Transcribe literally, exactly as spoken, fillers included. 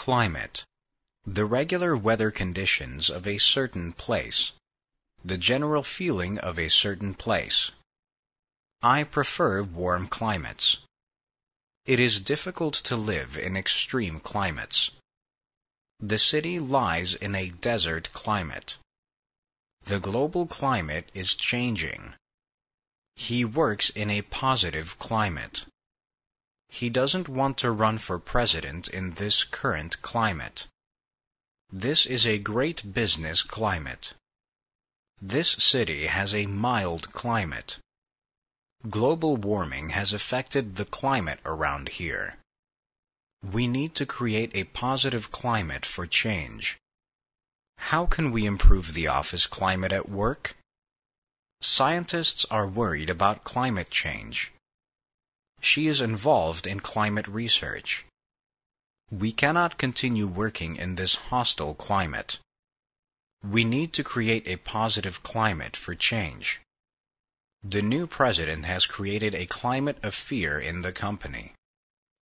Climate. The regular weather conditions of a certain place. The general feeling of a certain place. I prefer warm climates. It is difficult to live in extreme climates. The city lies in a desert climate. The global climate is changing. He works in a positive climate. He doesn't want to run for president in this current climate. This is a great business climate. This city has a mild climate. Global warming has affected the climate around here. We need to create a positive climate for change. How can we improve the office climate at work? Scientists are worried about climate change. She is involved in climate research. We cannot continue working in this hostile climate. We need to create a positive climate for change. The new president has created a climate of fear in the company.